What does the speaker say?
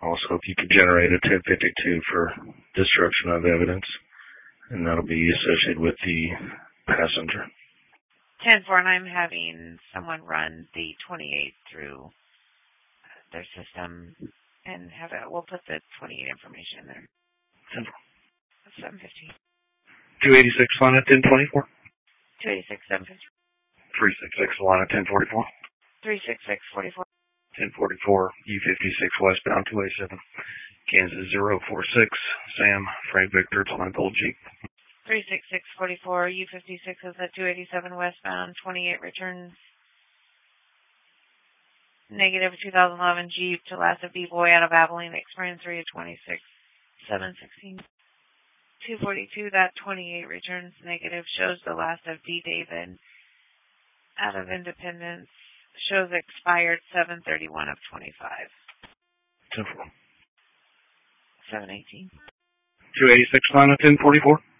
Also, if you could generate a 1052 for destruction of evidence, and that'll be associated with the passenger. 10-4, and I'm having someone run the 28 through their system and we'll put the 28 information in there. 10-4. 750. 286, line at 1024. 286, 750. 366, line at 1044. 366, 44. 1044, U56 westbound 287. Kansas 046, Sam, Frank Victor, Line Gold Jeep. 36644, U56 is at 287 westbound, 28 returns. Negative 2011 Jeep to last of D-Boy out of Abilene, experience 3 of 26, 716. 242, that 28 returns negative, shows the last of D. David out of Independence, shows expired 731 of 25. 10-4. 718. 286, line at 1044.